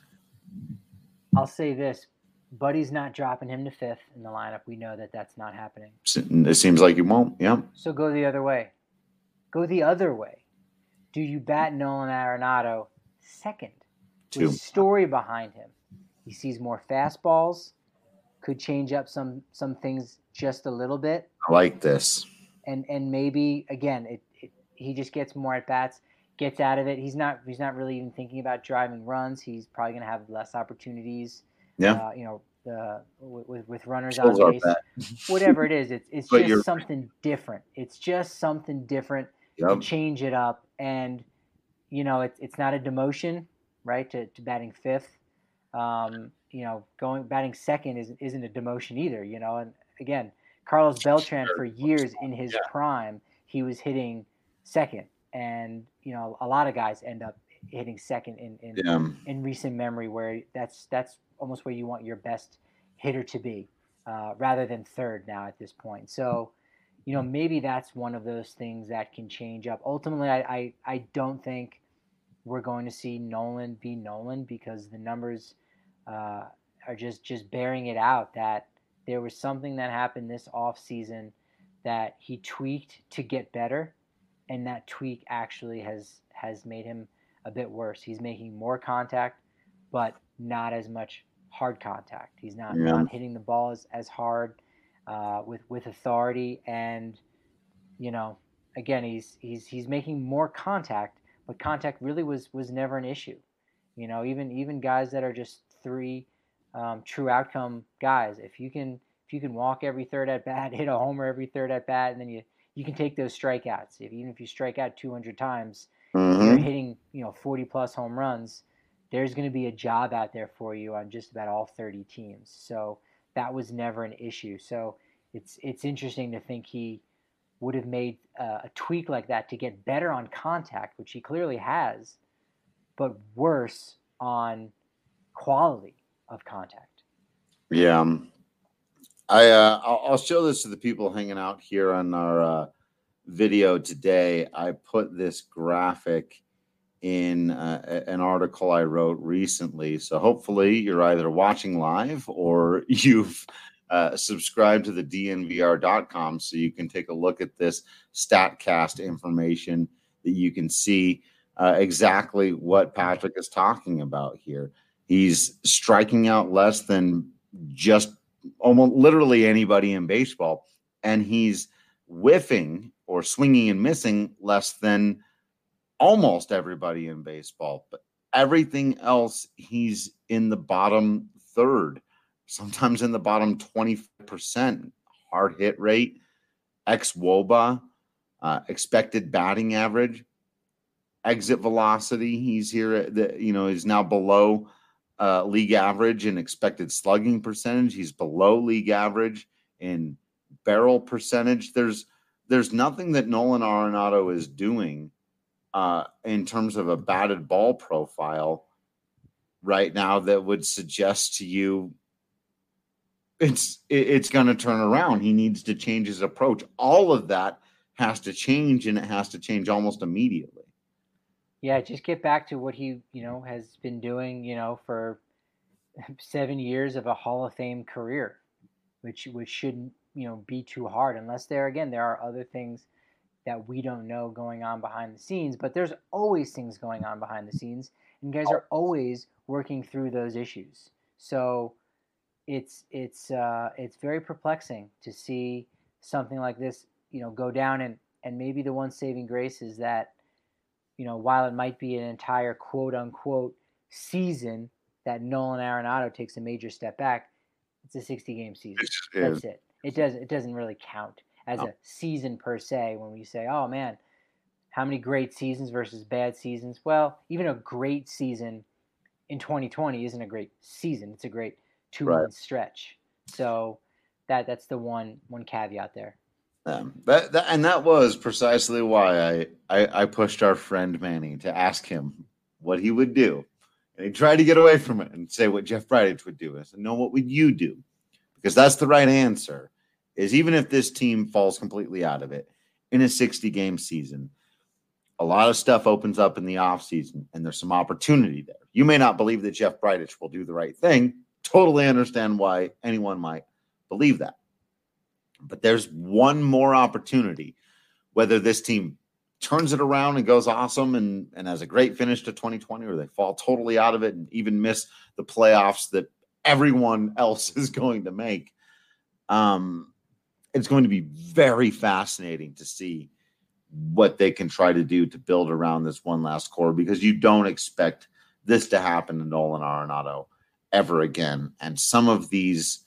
I'll say this. Buddy's not dropping him to fifth in the lineup. We know that that's not happening. It seems like you won't. Yeah. So go the other way. Go the other way. Do you bat Nolan Arenado second? Two. With story behind him. He sees more fastballs. Could change up some some things just a little bit. I like this. And and maybe again, it, it he just gets more at bats, gets out of it. He's not he's not really even thinking about driving runs. He's probably going to have less opportunities. Yeah. Uh, you know, uh, with with runners Kills on base, whatever it is, it's it's But just you're- something different. It's just something different Yep. to change it up, and you know, it's it's not a demotion, right? To to batting fifth, um, you know, going batting second isn't isn't a demotion either. You know, and again, Carlos Beltran for years in his Yeah. prime, he was hitting second, and you know, a lot of guys end up hitting second in in, Yeah. in recent memory, where that's that's almost where you want your best hitter to be, uh, rather than third now at this point. So, you know, maybe that's one of those things that can change up. Ultimately, I I, I don't think we're going to see Nolan be Nolan, because the numbers uh, are just just bearing it out that there was something that happened this offseason that he tweaked to get better, and that tweak actually has has made him a bit worse. He's making more contact, but not as much hard contact. He's not, Yeah. not hitting the ball as, as hard uh, with with authority, and you know, again, he's he's he's making more contact, but contact really was was never an issue. You know, even even guys that are just three um, true outcome guys, if you can if you can walk every third at bat, hit a homer every third at bat, and then you you can take those strikeouts. If even if you strike out two hundred times, Mhm. you're hitting, you know, forty plus home runs. There's going to be a job out there for you on just about all thirty teams. So that was never an issue. So it's it's interesting to think he would have made uh, a tweak like that to get better on contact, which he clearly has, but worse on quality of contact. Yeah. um, I, uh, I'll, I'll show this to the people hanging out here on our uh, video today. I put this graphic in uh, a- an article I wrote recently. So hopefully you're either watching live or you've uh, subscribed to the D N V R dot com so you can take a look at this StatCast information that you can see uh, exactly what Patrick is talking about here. He's striking out less than just almost literally anybody in baseball, and he's whiffing or swinging and missing less than almost everybody in baseball. But everything else, he's in the bottom third, sometimes in the bottom twenty percent. Hard hit rate, ex-WOBA, uh, expected batting average, exit velocity. He's here at the, you know, he's now below uh, league average in expected slugging percentage. He's below league average in barrel percentage. There's there's nothing that Nolan Arenado is doing uh, in terms of a batted ball profile right now that would suggest to you it's it, it's going to turn around. He needs to change his approach. All of that has to change, and it has to change almost immediately. Yeah, just get back to what he, you know, has been doing, you know, for seven years of a Hall of Fame career, which which shouldn't, you know, be too hard, unless there, again, there are other things that we don't know going on behind the scenes. But there's always things going on behind the scenes, and guys are always working through those issues. So it's it's uh, it's very perplexing to see something like this, you know, go down, and and maybe the one saving grace is that, you know, while it might be an entire quote unquote season that Nolan Arenado takes a major step back, it's a sixty game season. That's it. It does it doesn't really count as No. a season per se when we say, oh man, how many great seasons versus bad seasons? Well, even a great season in twenty twenty isn't a great season. It's a great two month Right. stretch. So that that's the one one caveat there. Um, that, that and that was precisely why I, I I pushed our friend Manny to ask him what he would do, and he tried to get away from it and say what Jeff Bridich would do. I said, "No, what would you do?" Because that's the right answer. is even if this team falls completely out of it in a sixty-game season, a lot of stuff opens up in the offseason, and there's some opportunity there. You may not believe that Jeff Bridich will do the right thing. Totally understand why anyone might believe that. But there's one more opportunity, whether this team turns it around and goes awesome and, and has a great finish to twenty twenty, or they fall totally out of it and even miss the playoffs that everyone else is going to make. Um, it's going to be very fascinating to see what they can try to do to build around this one last core, because you don't expect this to happen to Nolan Arenado ever again. And some of these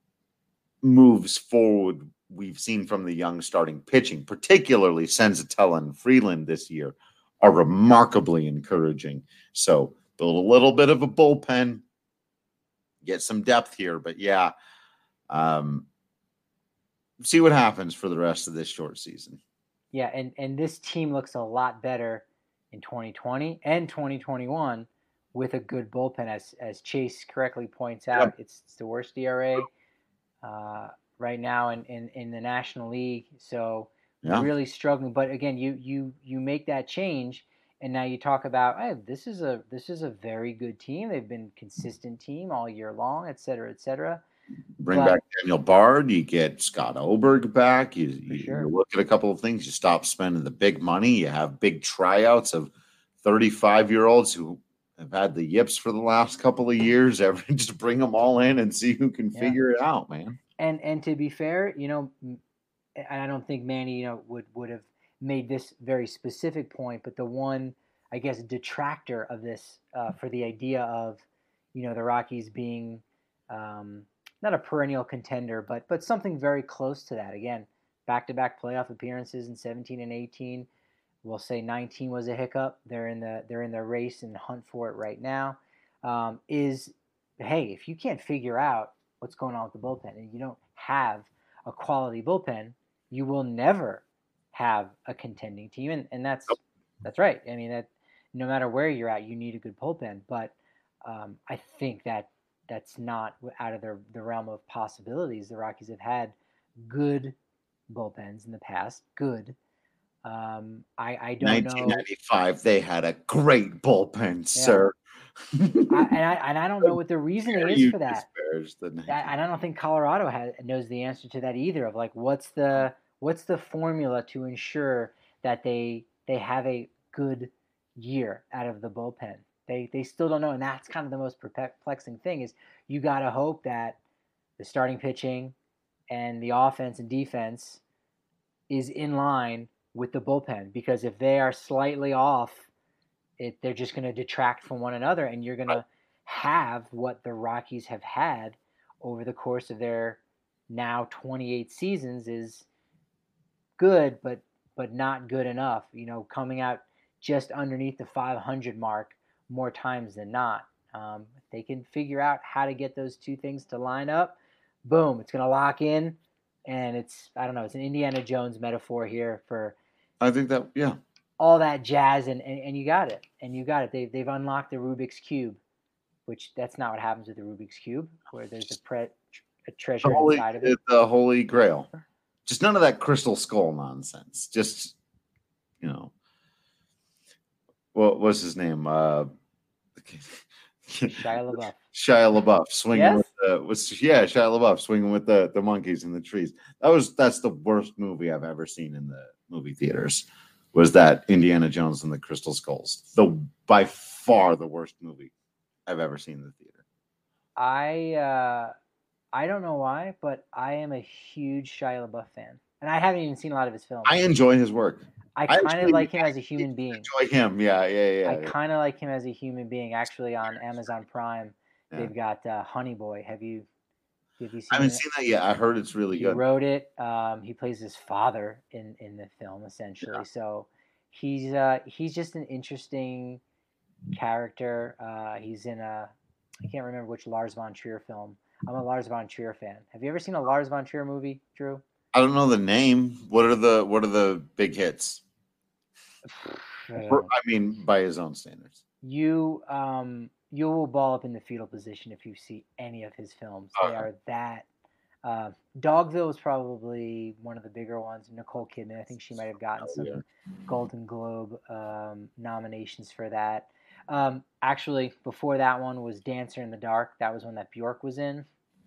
moves forward we've seen from the young starting pitching, particularly Senzatella and Freeland this year, are remarkably encouraging. So build a little bit of a bullpen, get some depth here. But yeah, um, see what happens for the rest of this short season. Yeah, and, and this team looks a lot better in twenty twenty and twenty twenty-one with a good bullpen. As as Chase correctly points out, yep. it's, it's the worst E R A uh, right now in, in, in the National League. So yeah. really struggling. But again, you you you make that change, and now you talk about, hey, this is a this is a very good team. They've been a consistent team all year long, et cetera, et cetera. Bring but, back Daniel Bard. You get Scott Oberg back. You, you, sure. you look at a couple of things. You stop spending the big money. You have big tryouts of thirty-five-year-olds who have had the yips for the last couple of years. Every, just bring them all in and see who can yeah. figure it out, man. And and to be fair, you know, and I don't think Manny, you know, would would have made this very specific point, but the one, I guess, detractor of this uh, for the idea of, you know, the Rockies being um, not a perennial contender, but but something very close to that. Again, back-to-back playoff appearances in seventeen and eighteen. We'll say nineteen was a hiccup. They're in the they're in the race and hunt for it right now. Um, is hey, if you can't figure out what's going on with the bullpen and you don't have a quality bullpen, you will never have a contending team. And, and that's that's right. I mean, that no matter where you're at, you need a good bullpen. But um, I think that that's not out of the, the realm of possibilities. The Rockies have had good bullpens in the past. Good. Um, I, I don't nineteen ninety-five, know. nineteen ninety-five, they had a great bullpen, yeah. sir. I, and I and I don't know what the reasoning is for that. I, and I don't think Colorado has, knows the answer to that either. Of like, what's the what's the formula to ensure that they they have a good year out of the bullpen? They they still don't know, and that's kind of the most perplexing thing. Is you got to hope that the starting pitching and the offense and defense is in line with the bullpen, because if they are slightly off, it they're just going to detract from one another, and you're going to have what the Rockies have had over the course of their now twenty-eight seasons is good, but but not good enough. You know, coming out just underneath the five hundred mark more times than not. Um, if they can figure out how to get those two things to line up, boom, it's going to lock in. And it's, I don't know, it's an Indiana Jones metaphor here for, I think that, yeah, all that jazz, and, and, and you got it. And you got it. They've, they've unlocked the Rubik's Cube, which that's not what happens with the Rubik's Cube, where there's a, pre, a treasure holy, inside of it. The Holy Grail. Just none of that crystal skull nonsense. Just, you know, what was his name? Uh, Shia LaBeouf. Shia LaBeouf swinging yes? with the was yeah Shia LaBeouf swinging with the, the monkeys in the trees. That was that's the worst movie I've ever seen in the movie theaters. Was that Indiana Jones and the Crystal Skulls? The by far the worst movie I've ever seen in the theater. I uh, I don't know why, but I am a huge Shia LaBeouf fan, and I haven't even seen a lot of his films. I enjoy his work. I kind of like him as a human being. Enjoy him, yeah, yeah, yeah. I yeah. kind of like him as a human being. Actually, on Amazon Prime, yeah. they've got uh, Honey Boy. Have you? Have you seen? I haven't it? seen that yet. I heard it's really he good. He wrote it. Um, he plays his father in, in the film, essentially. Yeah. So he's uh, he's just an interesting character. Uh, he's in a I can't remember which Lars von Trier film. I'm a Lars von Trier fan. Have you ever seen a Lars von Trier movie, Drew? I don't know the name. What are the What are the big hits? I mean, by his own standards. You um you will ball up in the fetal position if you see any of his films. They okay. are that Uh, Dogville was probably one of the bigger ones. Nicole Kidman, I think she might have gotten Oh, some yeah. Golden Globe um, nominations for that. Um, actually, before that one was Dancer in the Dark. That was one that Bjork was in.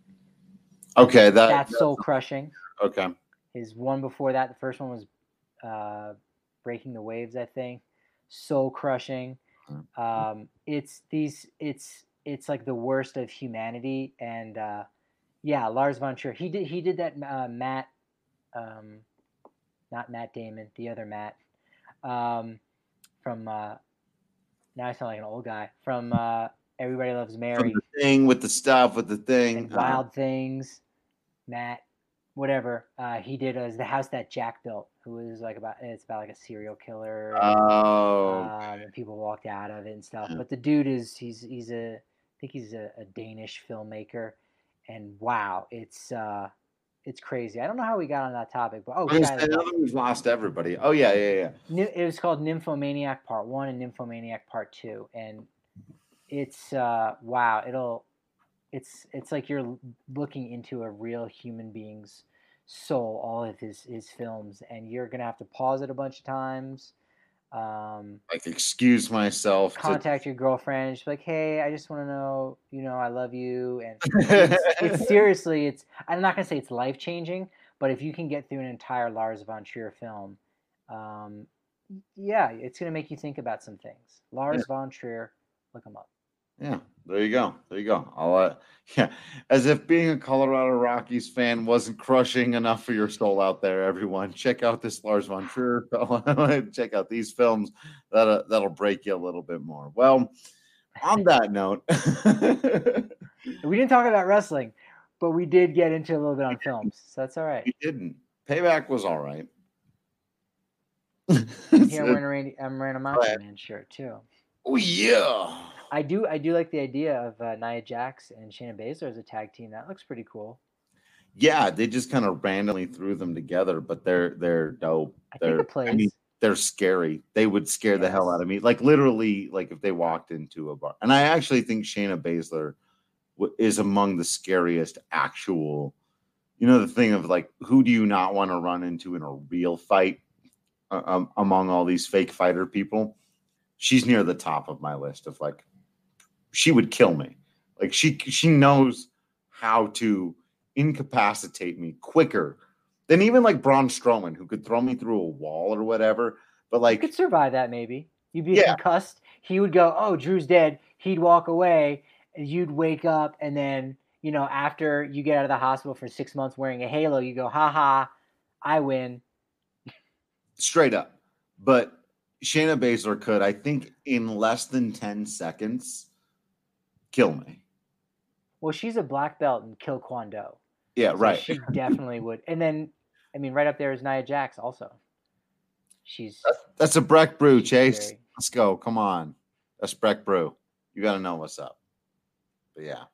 Okay, that That's that's soul crushing. okay. His one before that, the first one was uh, Breaking the Waves, I think. Soul crushing. Um, it's these. It's it's like the worst of humanity, and uh, yeah, Lars von Trier. He did he did that uh, Matt, um, not Matt Damon, the other Matt, um, from uh, now I sound like an old guy from uh, Everybody Loves From Mary. the thing with the stuff with the thing. And Wild Things, Matt, whatever. Uh, he did as the house that Jack built, who was like about it's about like a serial killer. Oh, um, and people walked out of it and stuff. But the dude is he's he's a I think he's a, a Danish filmmaker, and wow, it's uh, it's crazy. I don't know how we got on that topic, but oh, I was Shia saying, now LaBeouf. that we've lost everybody. Oh yeah, yeah, yeah. Ny- It was called Nymphomaniac Part One and Nymphomaniac Part Two, and it's uh, wow. It'll it's it's like you're looking into a real human being's soul. All of his his films, and you're gonna have to pause it a bunch of times. Um, Like excuse myself. contact your girlfriend and just be like, hey, I just want to know, you know, I love you. And it's, it's seriously, it's, I'm not going to say it's life changing, but if you can get through an entire Lars von Trier film, um, yeah, it's going to make you think about some things. Lars Yeah. von Trier, look him up. Yeah, there you go. There you go. I'll, uh, yeah, as if being a Colorado Rockies fan wasn't crushing enough for your soul out there, everyone. Check out this Lars von Trier film. Check out these films. That'll, that'll break you a little bit more. Well, on that note, we didn't talk about wrestling, but we did get into a little bit on films, so that's all right. we didn't. Payback was all right. Here I'm wearing a Randy, I'm wearing a Macho Man shirt too. Oh yeah. I do I do like the idea of uh, Nia Jax and Shayna Baszler as a tag team. That looks pretty cool. Yeah, they just kind of randomly threw them together, but they're they're dope. I They're think it plays. I mean, they're scary. They would scare the hell Yes. out of me. Like literally, like if they walked into a bar. And I actually think Shayna Baszler w- is among the scariest actual. You know the thing of like, who do you not want to run into in a real fight uh, um, among all these fake fighter people? She's near the top of my list of like. She would kill me. Like she she knows how to incapacitate me quicker than even like Braun Strowman, who could throw me through a wall or whatever. But like, You could survive that maybe. You'd be Yeah. concussed. He would go, oh, Drew's dead. He'd walk away, and you'd wake up, and then, you know, after you get out of the hospital for six months wearing a halo, you go, ha ha, I win. straight up. But Shayna Baszler could, I think, in less than ten seconds, kill me. Well, she's a black belt in Kill Kwon Do. Yeah, So right. She definitely would. And then, I mean, right up there is Nia Jax also. She's That's, that's a Breck Brew, she's Chase. scary. Let's go. Come on. That's Breck Brew. You got to know what's up. But yeah.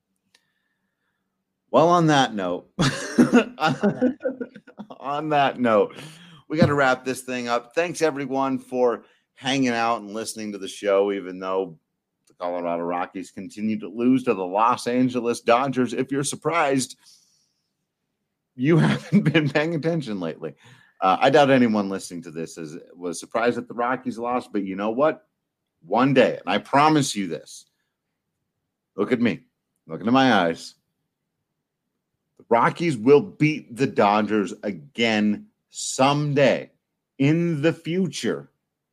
Well, on that note, on, on that note, we got to wrap this thing up. Thanks, everyone, for hanging out and listening to the show, even though the Colorado Rockies continue to lose to the Los Angeles Dodgers. If you're surprised, you haven't been paying attention lately. Uh, I doubt anyone listening to this is, was surprised that the Rockies lost, but you know what? One day, and I promise you this, look at me, look into my eyes. The Rockies will beat the Dodgers again someday in the future.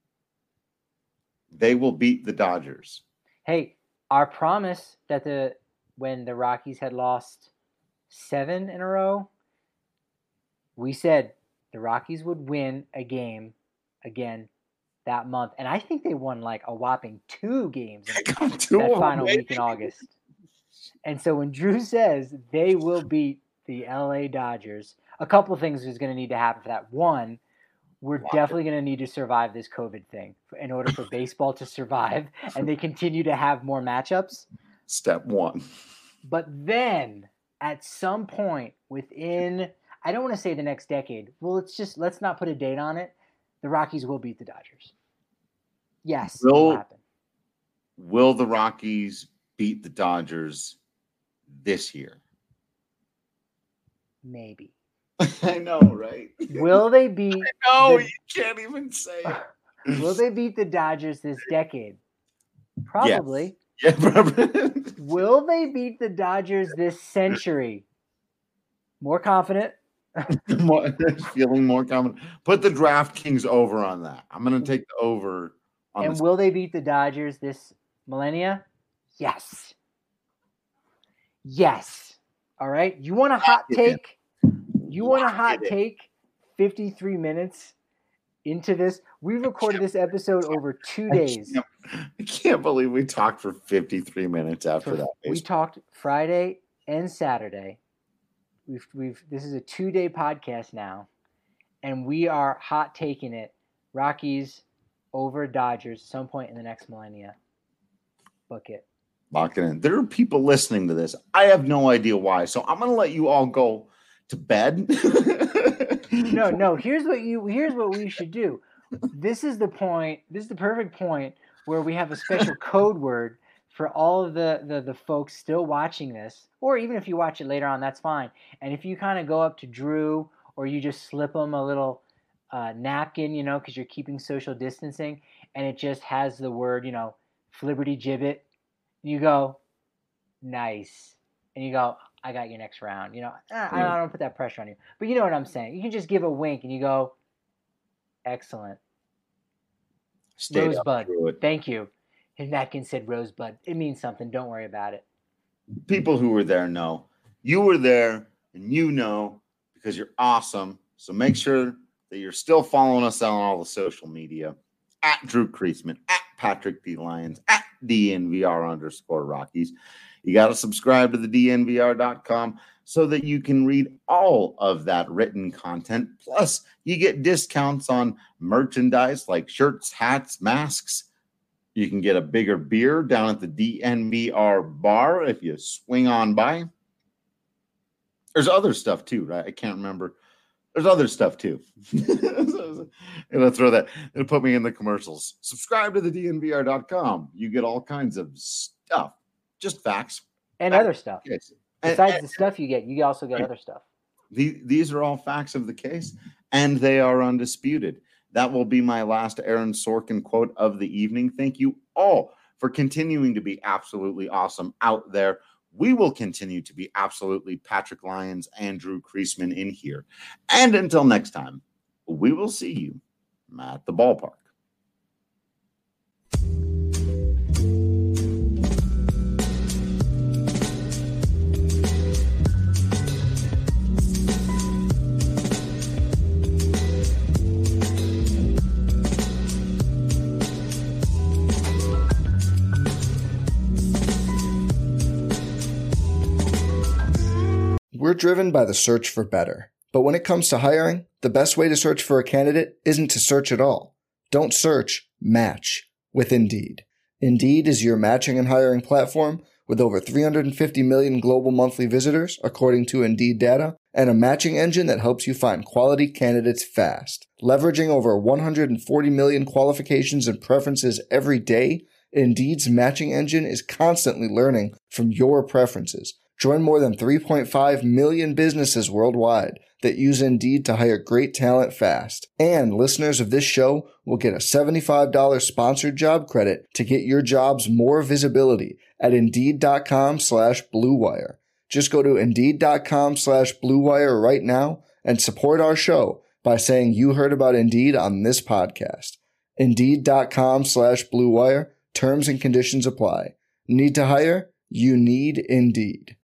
They will beat the Dodgers. Hey, our promise that the when the Rockies had lost seven in a row, we said the Rockies would win a game again that month. And I think they won like a whopping two games in Two that of final them. week in August. And so when Drew says they will beat the L A Dodgers, a couple of things is going to need to happen for that. One, we're definitely going to need to survive this COVID thing in order for baseball to survive and they continue to have more matchups. Step one. But then at some point within, I don't want to say the next decade. Well, let's just, let's not put a date on it. The Rockies will beat the Dodgers. Yes, Will- it'll happen. Will the Rockies beat the Dodgers this year? Maybe. I know, right? Will they beat? No, the, you can't even say it. Will they beat the Dodgers this decade? Probably. Yes. Yeah, probably. Will they beat the Dodgers this century? More confident. more, feeling more confident. Put the DraftKings over on that. I'm going to take the over. On and this. Will they beat the Dodgers this millennia? Yes. Yes. All right. You want a hot take? You want a hot take? fifty-three minutes into this. We recorded this episode over two days. I can't, I can't believe we talked for fifty-three minutes after for, that. We talked Friday and Saturday. We've we've this is a two-day podcast now, and we are hot taking it. Rockies over Dodgers some point in the next millennia. Book it. Lock it in. There are people listening to this. I have no idea why. So I'm going to let you all go to bed. no, no. Here's what you. Here's what we should do. This is the point. This is the perfect point where we have a special code word for all of the, the the folks still watching this, or even if you watch it later on, that's fine. And if you kind of go up to Drew, or you just slip them a little uh, napkin, you know, because you're keeping social distancing, and it just has the word, you know, Flibberty Gibbet. You go, nice, and you go, I got your next round. You know, I, I don't put that pressure on you, but you know what I'm saying. You can just give a wink, and you go, excellent. Stayed Rosebud, thank you. His napkin said Rosebud. It means something. Don't worry about it. People who were there know. You were there, and you know because you're awesome. So make sure that you're still following us on all the social media. At Drew Creasman, at Patrick D. Lyons, at D N V R underscore Rockies. You got to subscribe to the D N V R dot com so that you can read all of that written content. Plus, you get discounts on merchandise like shirts, hats, masks. You can get a bigger beer down at the D N V R bar if you swing on by. There's other stuff too, right? I can't remember. There's other stuff too. It'll throw that. It'll put me in the commercials. Subscribe to the D N V R dot com. You get all kinds of stuff. Just facts. And facts. Other stuff. Yes. Besides and, the stuff you get, you also get right. other stuff. The, these are all facts of the case, and they are undisputed. That will be my last Aaron Sorkin quote of the evening. Thank you all for continuing to be absolutely awesome out there. We will continue to be absolutely Patrick Lyons and Drew Creasman in here. And until next time, we will see you at the ballpark. We're driven by the search for better. But when it comes to hiring, the best way to search for a candidate isn't to search at all. Don't search, match with Indeed. Indeed is your matching and hiring platform with over three hundred fifty million global monthly visitors, according to Indeed data, and a matching engine that helps you find quality candidates fast. Leveraging over one hundred forty million qualifications and preferences every day, Indeed's matching engine is constantly learning from your preferences. Join more than three point five million businesses worldwide that use Indeed to hire great talent fast. And listeners of this show will get a seventy-five dollars sponsored job credit to get your jobs more visibility at Indeed.com slash Blue Wire. Just go to Indeed.com slash Blue Wire right now and support our show by saying you heard about Indeed on this podcast. Indeed.com slash Blue Wire. Terms and conditions apply. Need to hire? You need Indeed.